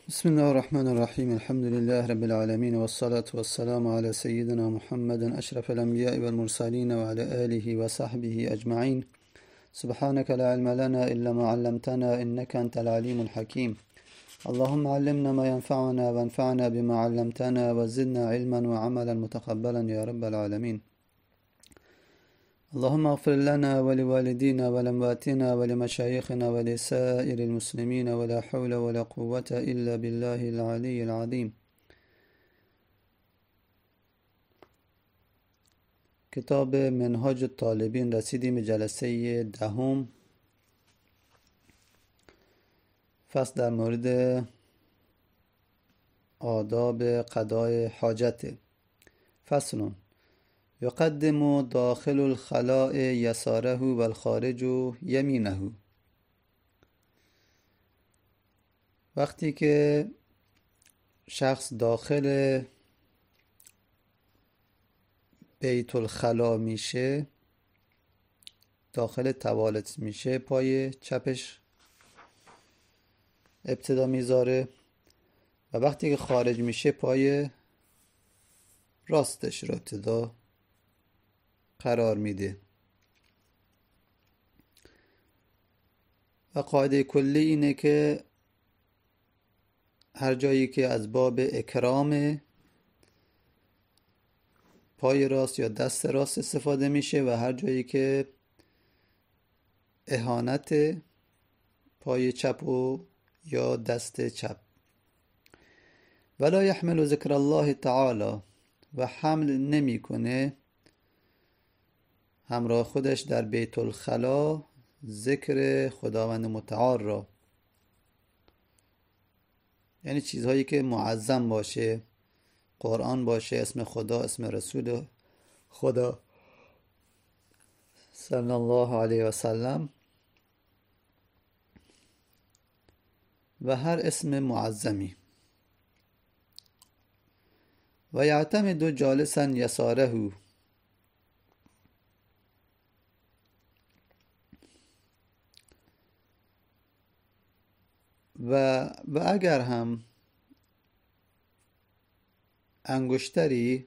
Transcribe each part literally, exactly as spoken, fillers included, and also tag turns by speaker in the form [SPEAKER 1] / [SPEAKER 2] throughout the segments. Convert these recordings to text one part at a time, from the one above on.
[SPEAKER 1] بسم الله الرحمن الرحيم الحمد لله رب العالمين والصلاة والسلام على سيدنا محمد أشرف الأنبياء والمرسلين وعلى آله وصحبه أجمعين. سبحانك لا علم لنا إلا ما علمتنا إنك أنت العليم الحكيم. اللهم علمنا ما ينفعنا وانفعنا بما علمتنا وزدنا علما وعملا متقبلا يا رب العالمين. اللهم اغفر لنا ولوالدينا ولأمواتنا ولمشايخنا ولسائر المسلمين ولا حول ولا قوة إلا بالله العلي العظيم. کتاب منهاج الطالبین رسیدیم به جلسه دهم. فصل در مورد آداب قضای حاجت. فصل: یقدم داخل الخلاء یساره و الخارج یمینه. وقتی که شخص داخل بیت الخلا میشه، داخل توالت میشه، پای چپش ابتدا میذاره و وقتی که خارج میشه پای راستش رو ابتدا قرار میده. و قاعده کلی اینه که هر جایی که از باب اکرام پای راست یا دست راست استفاده میشه و هر جایی که اهانت پای چپ و یا دست چپ. ولا یحمل ذکر الله تعالی، و حمل نمیکنه همراه خودش در بیت الخلا ذکر خداوند متعال را، یعنی چیزهایی که معظم باشه، قرآن باشه، اسم خدا، اسم رسول خدا صلی الله علیه و سلم و هر اسم معظمی. و یعتمد جالسا یساره، و و اگر هم انگشتری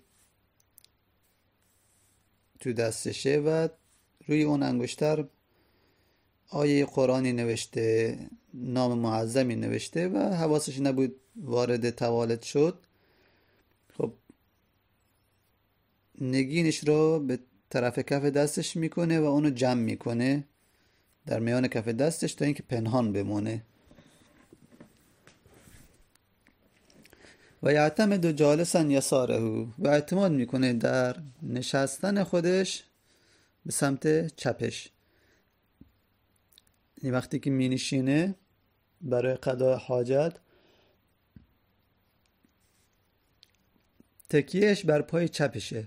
[SPEAKER 1] تو دستشه و روی اون انگشتر آیه قرآنی نوشته، نام معظمی نوشته و حواسش نبود وارد توالت شد، خب نگینش رو به طرف کف دستش میکنه و اونو جمع میکنه در میان کف دستش تا اینکه پنهان بمونه. و یعتمد جالسا یساره، و اعتماد میکنه در نشستن خودش به سمت چپش. این وقتی که می نشینه برای قضای حاجت، تکیهش بر پای چپشه.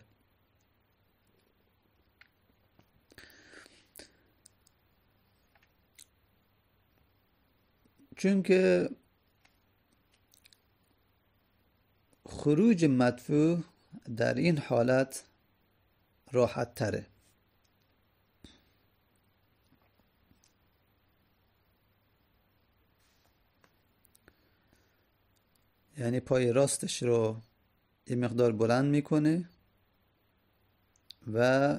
[SPEAKER 1] چون که خروج مدفوع در این حالت راحت تره. یعنی پای راستش رو یه مقدار بلند میکنه و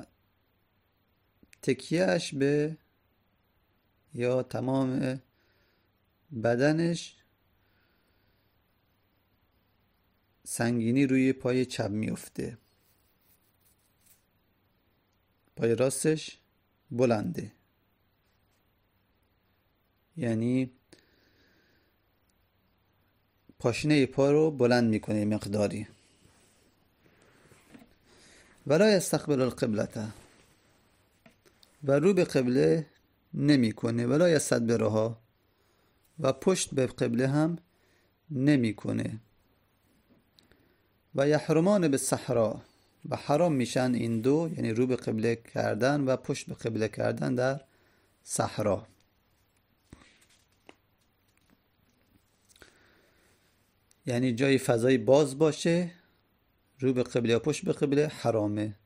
[SPEAKER 1] تکیهش به یا تمام بدنش سنگینی روی پای چپ میفته، پای راستش بلنده، یعنی پاشنه پا رو بلند میکنه مقداری. ولا یستقبل القبلة، و رو به قبله نمیکنه. ولا یستدبرها، و پشت به قبله هم نمیکنه. و یحرمان بالصحرا، و حرام میشن این دو، یعنی رو به قبله کردن و پشت به قبله کردن در صحرا. یعنی جای فضای باز باشه، رو به قبله و پشت به قبله حرامه.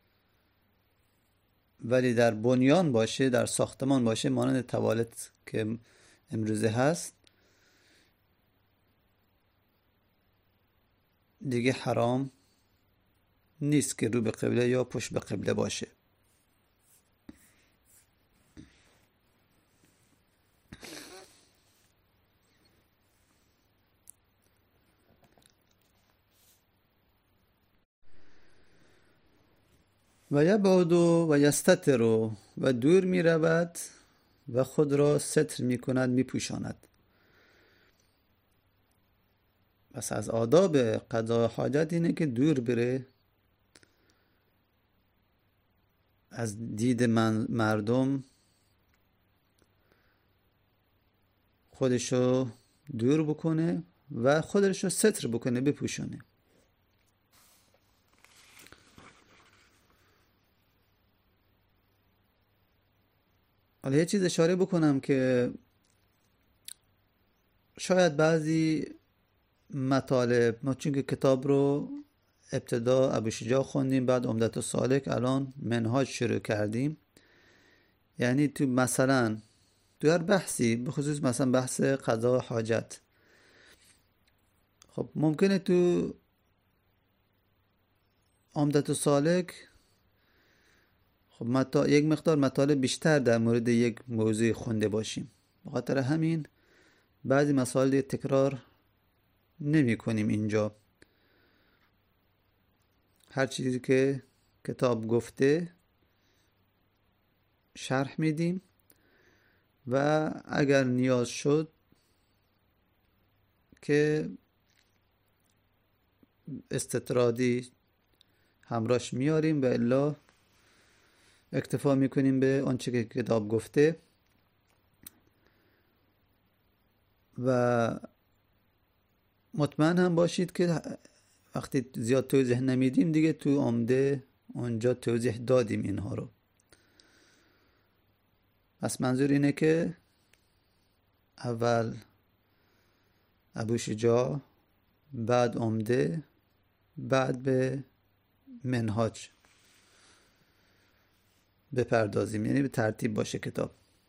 [SPEAKER 1] ولی در بنیان باشه، در ساختمان باشه، مانند توالت که امروزه هست، دیگه حرام نیست که رو به قبله یا پشت به قبله باشه. و یبعد و یستتر و دور می رود و خود را ستر می کند، می پوشاند. پس از آداب قضای حاجت اینه که دور بره از دید من مردم، خودشو دور بکنه و خودشو ستر بکنه، بپوشونه. حالا یه چیز اشاره بکنم که شاید بعضی مطالب، ما چون که کتاب رو ابتدا ابوشجاع خوندیم، بعد عمدة السالک، الان منهاج شروع کردیم. یعنی تو مثلا تو هر بحثی، به خصوص مثلا بحث قضا حاجت، خب ممکنه تو عمدة السالک خب مطا... یک مقدار مطالب بیشتر در مورد یک موضوع خونده باشیم. بخاطر همین بعضی مسائل تکرار نمی کنیم اینجا. هر چیزی که کتاب گفته شرح میدیم و اگر نیاز شد که استطرادی همراهش میاریم و الا اکتفا میکنیم به آنچه که کتاب گفته. و مطمئن هم باشید که وقتی زیاد توضیح نمیدیم دیگه تو عمده اونجا توضیح دادیم اینها رو. پس منظور اینه که اول ابوشجاع، بعد عمده، بعد به منهاج بپردازیم، یعنی به ترتیب باشه کتاب.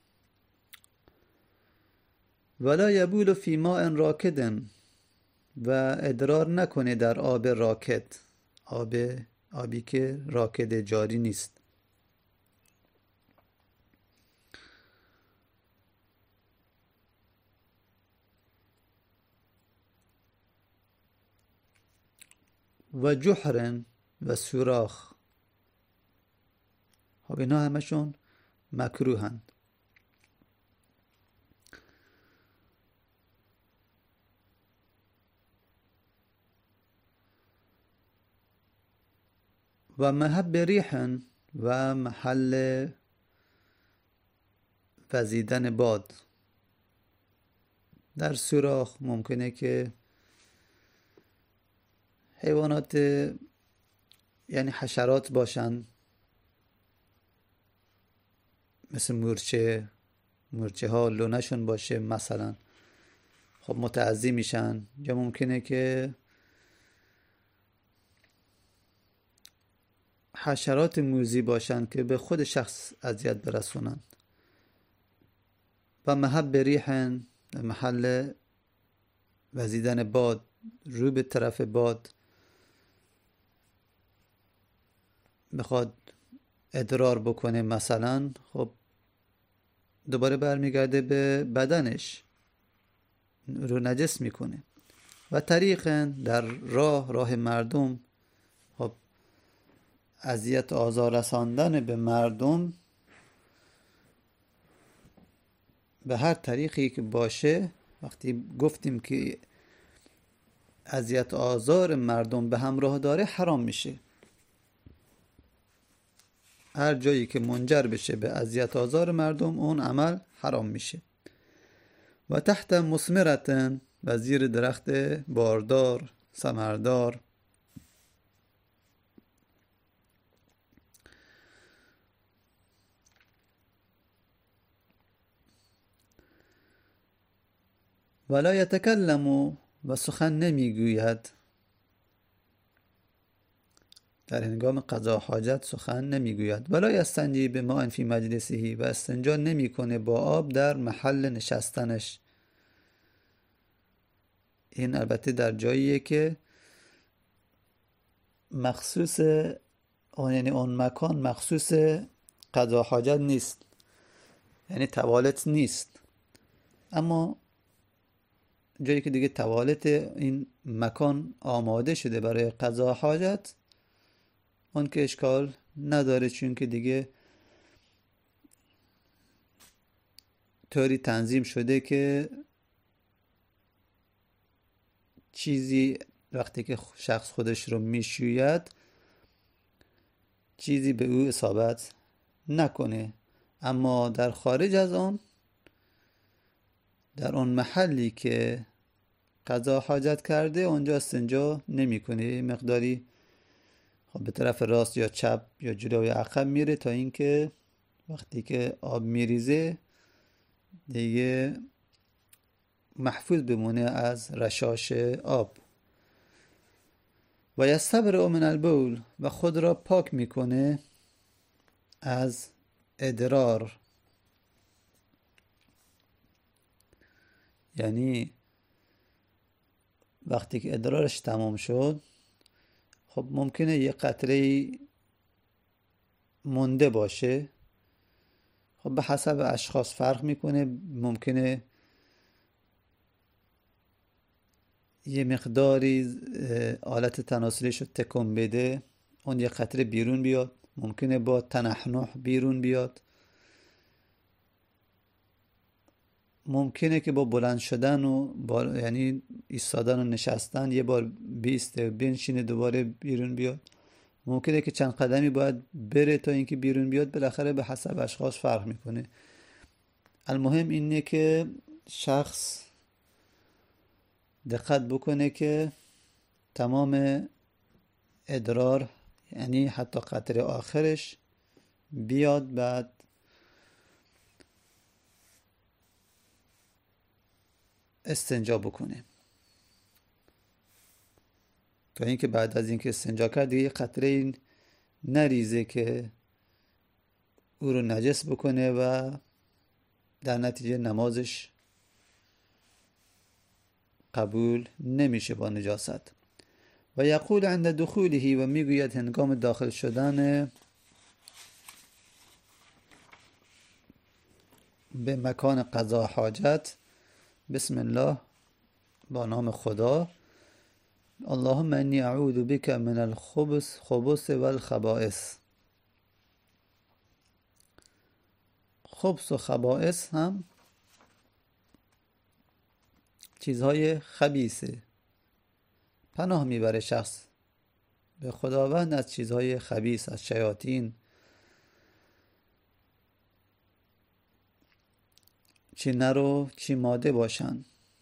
[SPEAKER 1] ولا یبول فی ماء راکد و ادرار نکنه در آب راکد، آب آبی که راکد جاری نیست. و جحر و سوراخ، خب اینا همشون مکروهند. و محب ریح و محل وزیدن باد. در سوراخ ممکنه که حیوانات یعنی حشرات باشن، مثل مورچه مورچه ها لونه‌شون باشه مثلا، خب متعذی میشن. یا ممکنه که حشرات موذی باشن که به خود شخص اذیت برسونن. و محب ریح، محل وزیدن باد، رو به طرف باد بخواد ادرار بکنه مثلا، خب دوباره برمیگرده به بدنش، رو نجس میکنه. و طریق، در راه راه مردم، خب اذیت آزار رساندن به مردم به هر طریقی که باشه. وقتی گفتیم که اذیت آزار مردم به همراه داره حرام میشه. هر جایی که منجر بشه به اذیت آزار مردم اون عمل حرام میشه. و تحت مثمرتن، و زیر درخت باردار ثمردار. ولا یتکلم، و سخن نمیگوید. در هنگام قضا حاجت سخن نمیگوید. ولا یستنجی بماء فی مجلسه، و استنجا نمیکنه با آب در محل نشستنش. این البته در جاییه که مخصوص اون، یعنی اون مکان مخصوص قضا حاجت نیست، یعنی توالت نیست. اما جایی که دیگه توالت این مکان آماده شده برای قضا حاجت، اون که اشکال نداره، چون که دیگه طوری تنظیم شده که چیزی وقتی که شخص خودش رو میشوید چیزی به او اصابت نکنه. اما در خارج از آن، در اون محلی که قضا حاجت کرده، اونجا استنجا نمیکنه. مقداری خب به طرف راست یا چپ یا جلو یا عقب میره تا اینکه وقتی که آب میریزه دیگه محفوظ بمونه از رشاش آب. و یستبرئ من البول، و خود را پاک میکنه از ادرار. یعنی وقتی که ادرارش تمام شد، خب ممکنه یه قطره مونده باشه. خب به حسب اشخاص فرق میکنه. ممکنه یه مقداری آلت تناسلیش رو تکون بده، اون یه قطره بیرون بیاد. ممکنه با تنحنح بیرون بیاد. ممکنه که با بلند شدن و با یعنی ایستادن و نشستن یه بار بیسته بنشینه دوباره بیرون بیاد. ممکنه که چند قدمی باید بره تا اینکه بیرون بیاد. بالاخره به حسب اشخاص فرق میکنه. المهم اینه که شخص دقت بکنه که تمام ادرار، یعنی حتی قطره آخرش بیاد، بعد استنجا بکنه تا اینکه بعد از اینکه استنجا کرد دیگه قطره نریزه که او رو نجس بکنه و در نتیجه نمازش قبول نمیشه با نجاست. و یقول عند دخوله، و میگوید هنگام داخل شدن به مکان قضا حاجت، بسم الله، با نام خدا، اللهم انی اعوذ بک من الخبث خبث والخبائث. خبث و خبائث هم چیزهای خبیثه. پناه میبره شخص به خداوند از چیزهای خبیث، از شیاطین، چی نر و چی ماده باشن.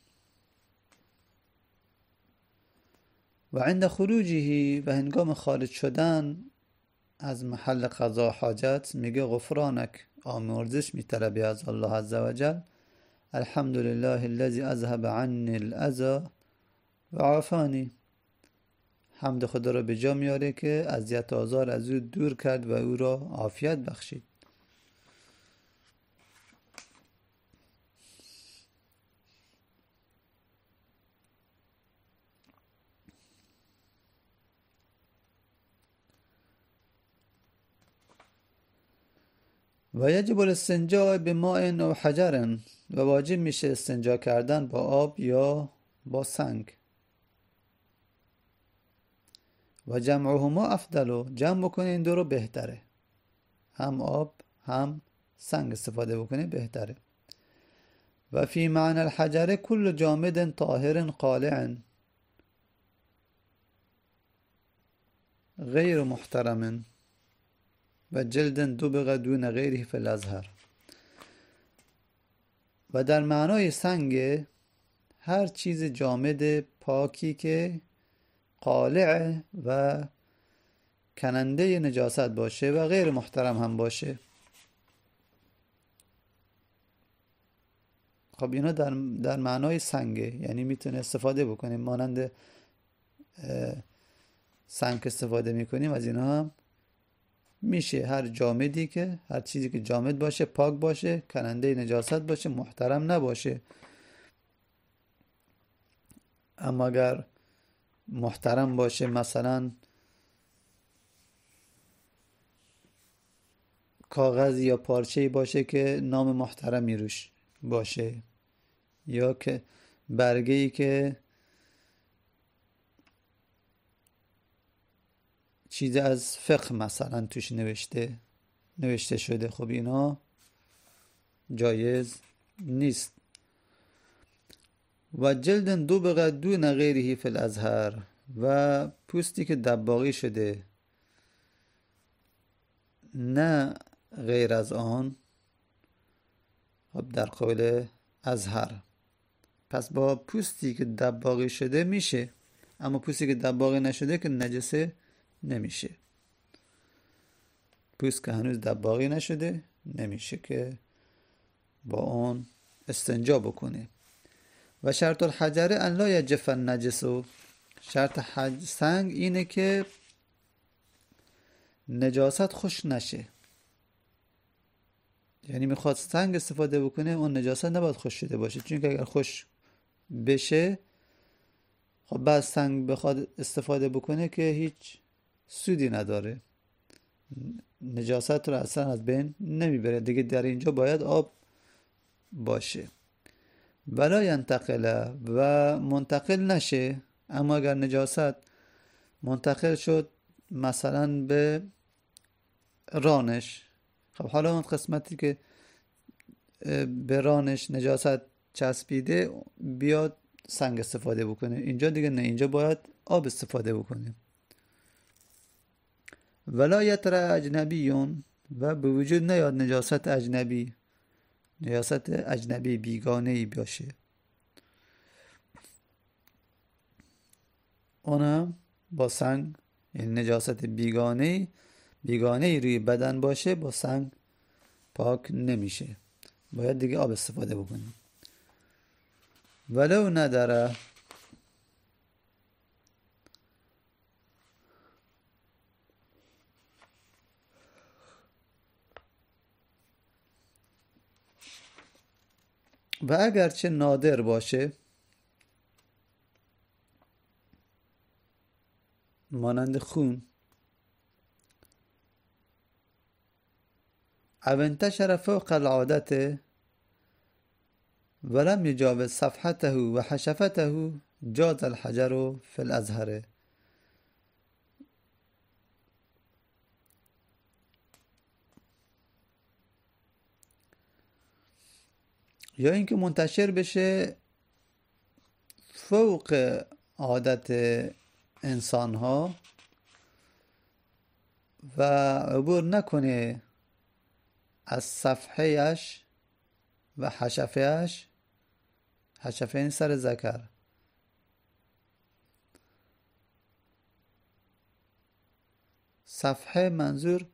[SPEAKER 1] و عند خروجه، و هنگام خارج شدن از محل قضا حاجت، میگه غفرانک، آمرزش میطلبی از الله عزوجل. الحمد لله الذي اذهب عني الاذى و عافانی. حمد خدا را به جا میاره که اذیت و آزار از او دور کرد و او را عافیت بخشید. و یجب الاستنجاء بماء او حجر، و واجب میشه استنجا کردن با آب یا با سنگ. و جمعهما افضل، جمع بکنه این دو رو بهتره. هم آب هم سنگ استفاده بکنه بهتره. و فی معنی الحجر کل جامد طاهر قالع غیر محترم و جلد دبغ دون غیره فی الازهر. و در معنای سنگ هر چیز جامد پاکی که قالع و کننده نجاست باشه و غیر محترم هم باشه. خب اینا در, در معنای سنگه، یعنی میتونه استفاده بکنیم. مانند سنگ استفاده میکنیم از اینا هم میشه. هر جامدی که هر چیزی که جامد باشه، پاک باشه، کننده نجاست باشه، محترم نباشه. اما اگر محترم باشه، مثلا کاغذ یا پارچه‌ای باشه که نام محترمی روش باشه، یا که برگه‌ای که چیز از فقه مثلا توش نوشته نوشته شده، خب اینا جایز نیست. و جلد دو بقه دون غیره فی الازهر، و پوستی که دباغی شده نه غیر از آن، خب در قول ازهر. پس با پوستی که دباغی شده میشه، اما پوستی که دباغی نشده که نجسه نمیشه. پوست که هنوز دباغی نشده نمیشه که با اون استنجا بکنه. و شرط الحجر ان لا یجف النجس، شرط حج سنگ اینه که نجاست خوش نشه. یعنی میخواد سنگ استفاده بکنه، اون نجاست نباید خوش شده باشه، چون که اگر خوش بشه خب بعد سنگ بخواد استفاده بکنه که هیچ سودی نداره، نجاست رو اصلا از بین نمیبره دیگه. در اینجا باید آب باشه. ولا ینتقل، و منتقل نشه. اما اگر نجاست منتقل شد مثلا به رانش، خب حالا اون قسمتی که به رانش نجاست چسبیده بیاد سنگ استفاده بکنه، اینجا دیگه نه، اینجا باید آب استفاده بکنه. ولا یتر اجنبیون، و به وجود نیاد نجاست اجنبی، نجاست اجنبی بیگانه ای باشه، اونم با سنگ، یعنی نجاست بیگانه بیگانه ای روی بدن باشه با سنگ پاک نمیشه، باید دیگه آب استفاده بکنیم. ولو نداره، و اگرچه نادر باشه، مانند خون، او انتشر فوق العادت ولم یجاوز صفحته و حشفته جاز الحجر فی الازهر. یا اینکه منتشر بشه فوق عادت انسان ها و عبور نکنه از صفحهش و حشفهش. حشفه این سر ذکر، صفحه منظور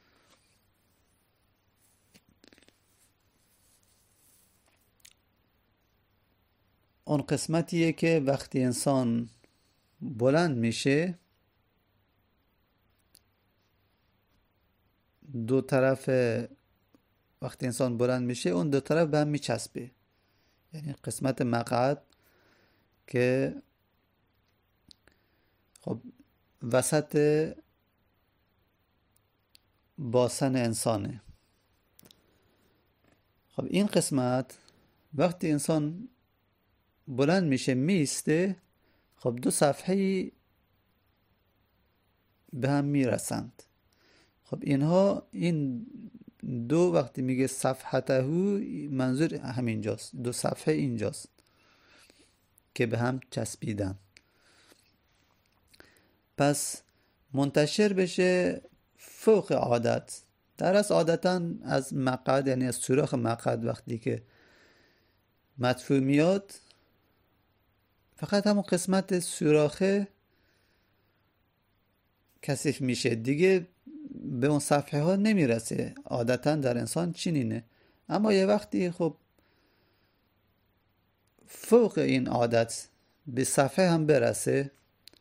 [SPEAKER 1] اون قسمتیه که وقتی انسان بلند میشه دو طرف، وقتی انسان بلند میشه اون دو طرف به هم میچسبه، یعنی قسمت مقعد که خب وسط باسن انسانه. خب این قسمت وقتی انسان بلند میشه میسته، خب دو صفحه به هم میرسند. خب اینها این دو وقتی میگه صفحته منظور همینجاست، دو صفحه اینجاست که به هم چسبیدن. پس منتشر بشه فوق عادت، در از عادتا از مقعد، یعنی از سوراخ مقعد وقتی که مدفوع میاد فقط همون قسمت سوراخه کثیف میشه دیگه، به اون صفحه ها نمیرسه. عادتا در انسان چنینه. اما یه وقتی خب فوق این عادت به صفحه هم برسه،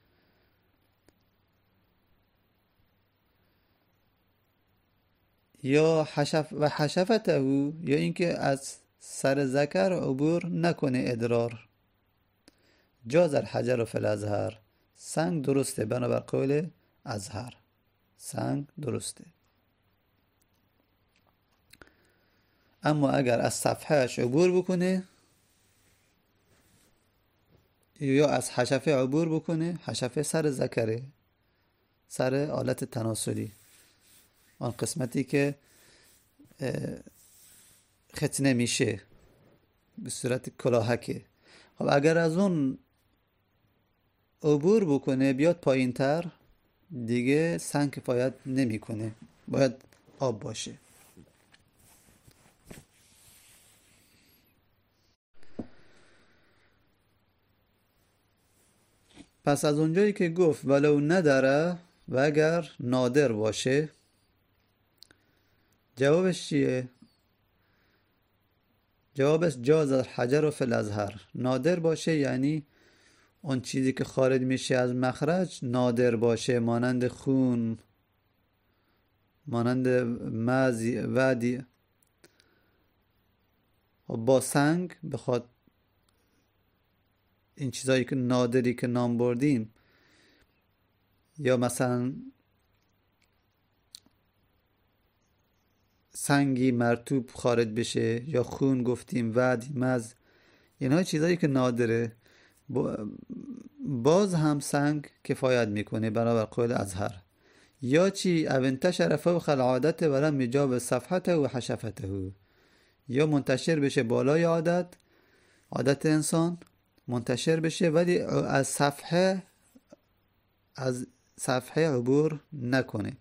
[SPEAKER 1] یا حشف و حشفته، یا اینکه از سر ذکر عبور نکنه ادرار، جاز الحجر فی الازهر، سنگ درسته بنابر قول ازهر، سنگ درسته. اما اگر از صفحهش عبور بکنه یا از حشفه عبور بکنه، حشفه سر ذکره، سر آلت تناسلی، آن قسمتی که ختنه میشه به صورت کلاهکه. خب اگر از اون عبور بکنه بیاد پایین تر، دیگه سنگ کفایت نمیکنه، باید آب باشه. پس از اونجایی که گفت ولو نداره و اگر نادر باشه، جوابش چیه؟ جوابش جاز الحجر فی الازهر. نادر باشه یعنی اون چیزی که خارج میشه از مخرج نادر باشه، مانند خون، مانند مزی ودی. با سنگ بخواد این چیزایی که نادری که نام بردیم، یا مثلا سنگی مرطوب خارج بشه، یا خون گفتیم، ودی، مز، اینها چیزایی که نادره، باز هم سنگ کفایت میکنه برابر قول ازهر. یا چی؟ او انتشر فوق العادت ولم یجاوز صفحته و حشفته، یا منتشر بشه بالای عادت، عادت انسان منتشر بشه ولی از صفحه از صفحه عبور نکنه.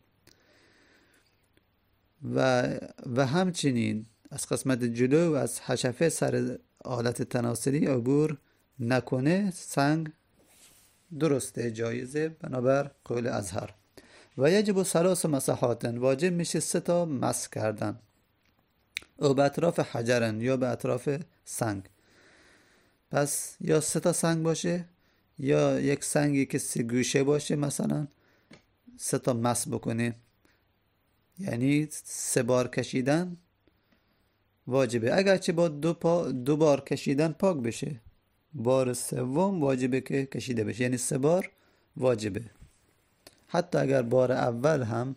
[SPEAKER 1] و و همچنین از قسمت جلو و از حشفه سر آلت تناسلی عبور نکنه. سنگ درسته، جایزه بنابر قول ازهر. و یجب ثلاث مسحات، واجب میشه سه تا مسح کردن، او به اطراف حجرن یا به اطراف سنگ. پس یا سه تا سنگ باشه یا یک سنگی که سی گوشه باشه، مثلا سه تا مسح بکنه، یعنی سه بار کشیدن واجبه. اگرچه با دو, پا دو بار کشیدن پاک بشه، بار سوم واجبه که کشیده بشه، یعنی سه بار واجبه. حتی اگر بار اول هم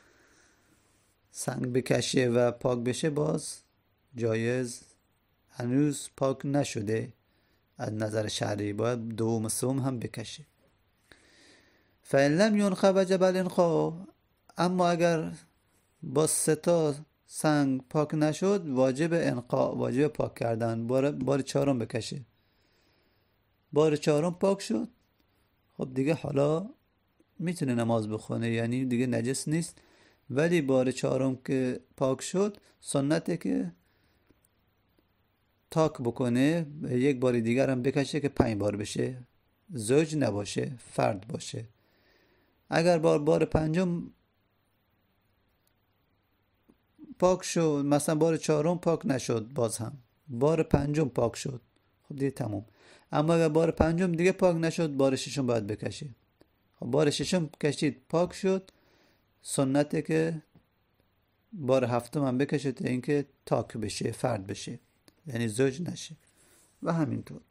[SPEAKER 1] سنگ بکشه و پاک بشه باز جایز، هنوز پاک نشده از نظر شرعی، باید دوم سوم هم بکشه. فإن لم ينخ وجب الانخاء، اما اگر با سه تا سنگ پاک نشد واجب انقاء، واجب پاک کردن، بار, بار چهارم بکشه. بار چهارم پاک شد، خب دیگه حالا میتونه نماز بخونه، یعنی دیگه نجس نیست. ولی بار چهارم که پاک شد سنته که تاک بکنه، یک بار دیگر هم بکشه که پنج بار بشه، زوج نباشه، فرد باشه. اگر بار بار پنجم پاک شد، مثلا بار چهارم پاک نشد، باز هم بار پنجم پاک شد، خب دیگه تموم. اما اگر بار پنجم دیگه پاک نشد، بار ششم باید بکشه. خب بار ششم کشید پاک شد، سنته که بار هفتم هم بکشه تا اینکه تاک بشه، فرد بشه، یعنی زوج نشه. و همینطور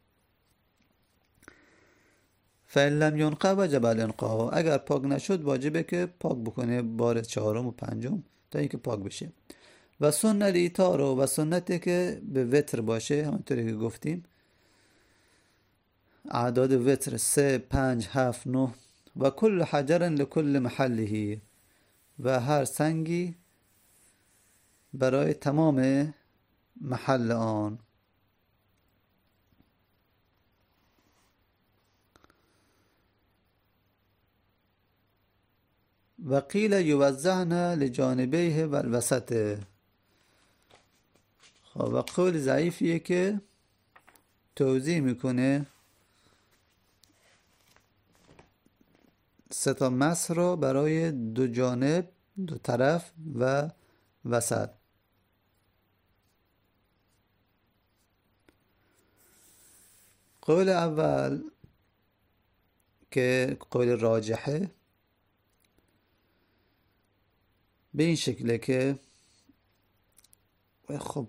[SPEAKER 1] فإن لم ينقى وجب الانقاء، اگر پاک نشد واجبه که پاک بکنه بار چهارم و پنجم تا اینکه پاک بشه. و سنت الایتار، و سنته که به وتر باشه، همونطوری که گفتیم اعداد وتر سه، پنج، هفت، نه. و کل حجر لکل محله، و هر سنگی برای تمام محل آن. و قیل یوزعن لجانبیه و الوسط. خب و قول ضعیفیه که توضیح میکنه سه تا مسح رو برای دو جانب، دو طرف و وسط. قول اول که قول راجحه به این شکله که خب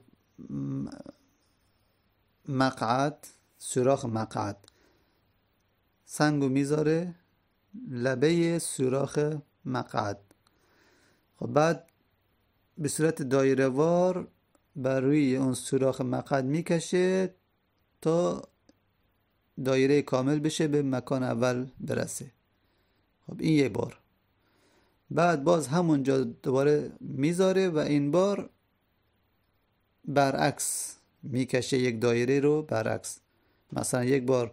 [SPEAKER 1] مقعد، سوراخ مقعد، سنگو میذاره لبه سوراخ مقعد. خب بعد به صورت دایره وار بر روی اون سوراخ مقعد میکشه تا دایره کامل بشه، به مکان اول برسه. خب این یه بار. بعد باز همونجا دوباره میذاره و این بار برعکس میکشه یک دایره رو برعکس. مثلا یک بار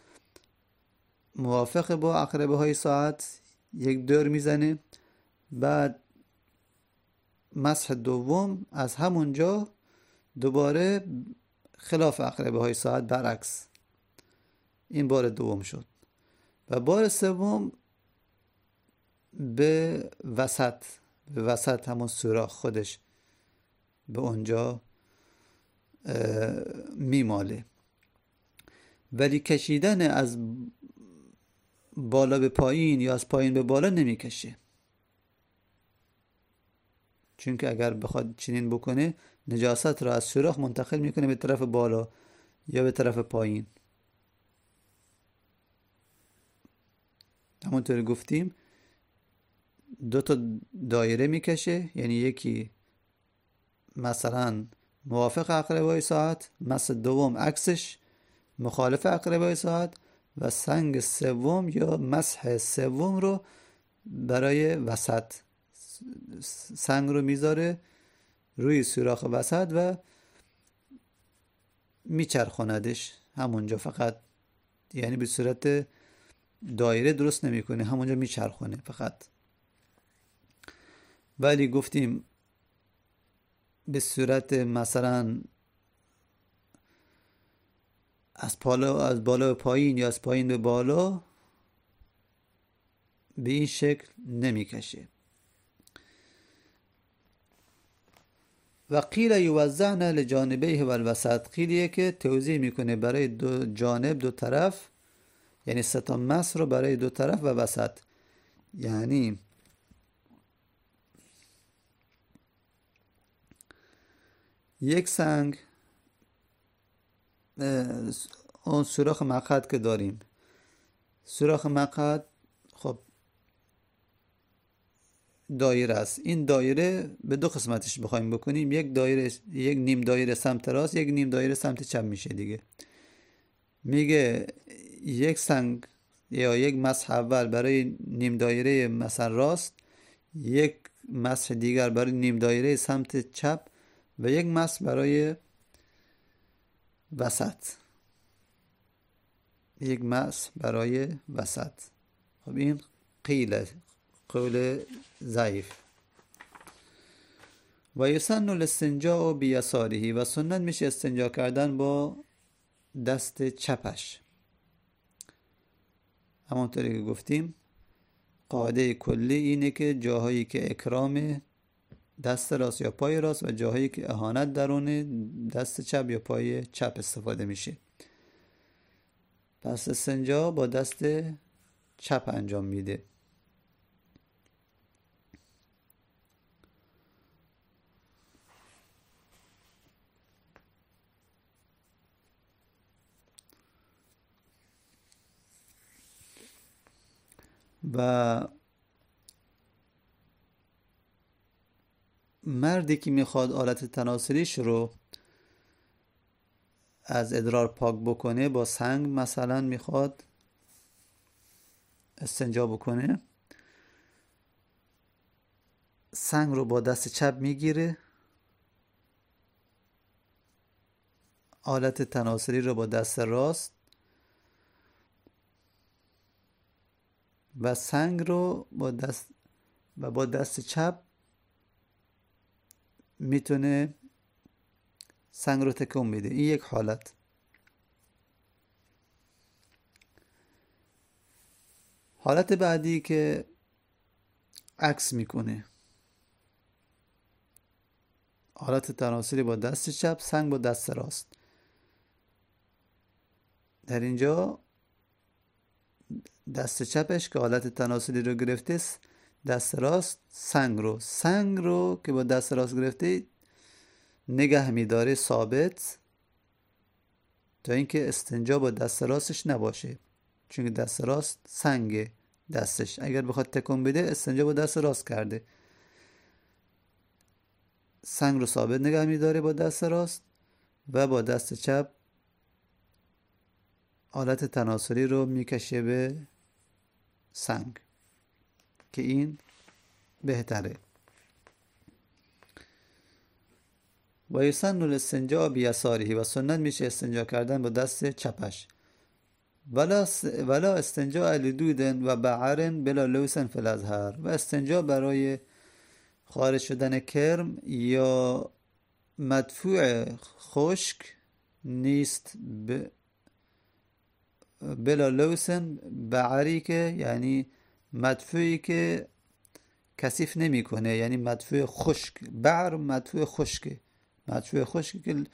[SPEAKER 1] موافق با عقربه های ساعت یک دور میزنه، بعد مسح دوم از همونجا دوباره خلاف عقربه های ساعت برعکس. این بار دوم شد. و بار سوم به وسط، به وسط همون سوراخ خودش به اونجا میماله. ولی کشیدن از بالا به پایین یا از پایین به بالا نمیکشه، چون که اگر بخواد چنین بکنه نجاست را از سوراخ منتقل میکنه به طرف بالا یا به طرف پایین. همونطور گفتیم دو تا دایره میکشه، یعنی یکی مثلا موافق عقربه ساعت، مثل دوم عکسش مخالف عقربه ساعت، و سنگ سوم یا مسح سوم رو برای وسط، سنگ رو میذاره روی سوراخ وسط و میچرخوندش همونجا فقط، یعنی به صورت دایره درست نمیکنه، همونجا میچرخونه فقط. ولی گفتیم به صورت مثلا از بالا از بالا به پایین یا از پایین به بالا به این شکل نمیکشه. و قیل یوزعن لجانبیه و الوسط، قیلیه که توضیح میکنه برای دو جانب، دو طرف، یعنی سه تا مسح رو برای دو طرف و وسط. یعنی یک سنگ، اون سوراخ مقعد که داریم، سوراخ مقعد خب دایره است. این دایره به دو قسمتش بخوایم بکنیم، یک دایره، یک نیم دایره سمت راست، یک نیم دایره سمت چپ میشه دیگه. میگه یک سنگ یا یک مسح اول برای نیم دایره مثلا راست، یک مسح دیگر برای نیم دایره سمت چپ و یک مسح برای وسط، یک مسح برای وسط. خب این قیل، قول ضعیف. و یسن الاستنجاء بیساره، و سنت میشه استنجا کردن با دست چپش. همونطوری که گفتیم قاعده کلی اینه که جاهایی که اکرام دست راست یا پای راست و جاهایی که اهانت درونه دست چپ یا پای چپ استفاده میشه. پس استنجا با دست چپ انجام میده. و مردی که میخواد آلت تناسلیش رو از ادرار پاک بکنه، با سنگ مثلا میخواد استنجا بکنه، سنگ رو با دست چپ میگیره، آلت تناسلی رو با دست راست، و سنگ رو با دست و با دست چپ میتونه سنگ رو تکون میده. این یک حالت. حالت بعدی که عکس میکنه، حالت تناسلی با دست چپ، سنگ با دست راست. در اینجا دست چپش که حالت تناسلی رو گرفته، دست راست سنگ رو سنگ رو که با دست راست گرفته نگه میداره ثابت، تا اینکه استنجا با دست راستش نباشه، چون دست راست سنگ دستش، اگر بخواد تکون بده استنجا با دست راست کرده. سنگ رو ثابت نگه می‌داره با دست راست و با دست چپ آلت تناسلی رو میکشه به سنگ که این بهتره. و یسن الاستنجاء بیساره و سنت میشه استنجا کردن با دست چپش. ولا ولا استنجاء لدود و بعر بلا لوس فی الازهر و استنجا برای خارج شدن کرم یا مدفوع خشک نیست ب... بلا لوسن بعری که یعنی مدفوعی که کثیف نمیکنه، یعنی مدفوع خشک. بعر مدفوع خشک، مدفوع خشکی که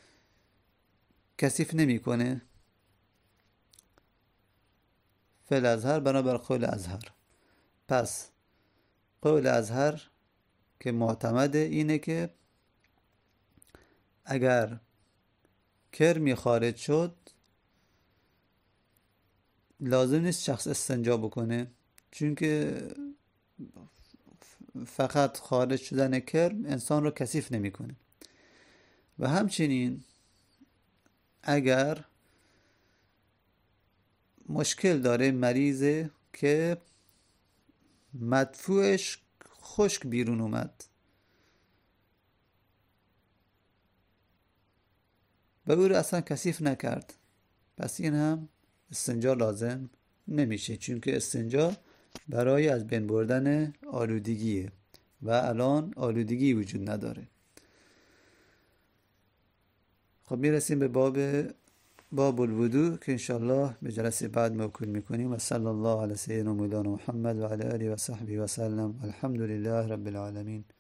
[SPEAKER 1] کثیف نمیکنه. فعل ازهر بنابر قول ازهر. پس قول ازهر که معتمده اینه که اگر کرمی خارج شد لازم نیست شخص استنجا بکنه، چون که فقط خارج شدن کرم انسان رو کثیف نمیکنه. و همچنین اگر مشکل داره مریضه که مدفوعش خشک بیرون اومد و او رو اصلا کثیف نکرد، پس این هم استنجا لازم نمیشه، چون که استنجا برای از بین بردن آلودگیه و الان آلودگی وجود نداره. خب میرسیم به باب باب الوضو که انشاءالله به جلسه بعد موکول میکنیم. و صلی الله علی سیدنا مولانا محمد و علی آله و صحبه و سلم. الحمد لله رب العالمین.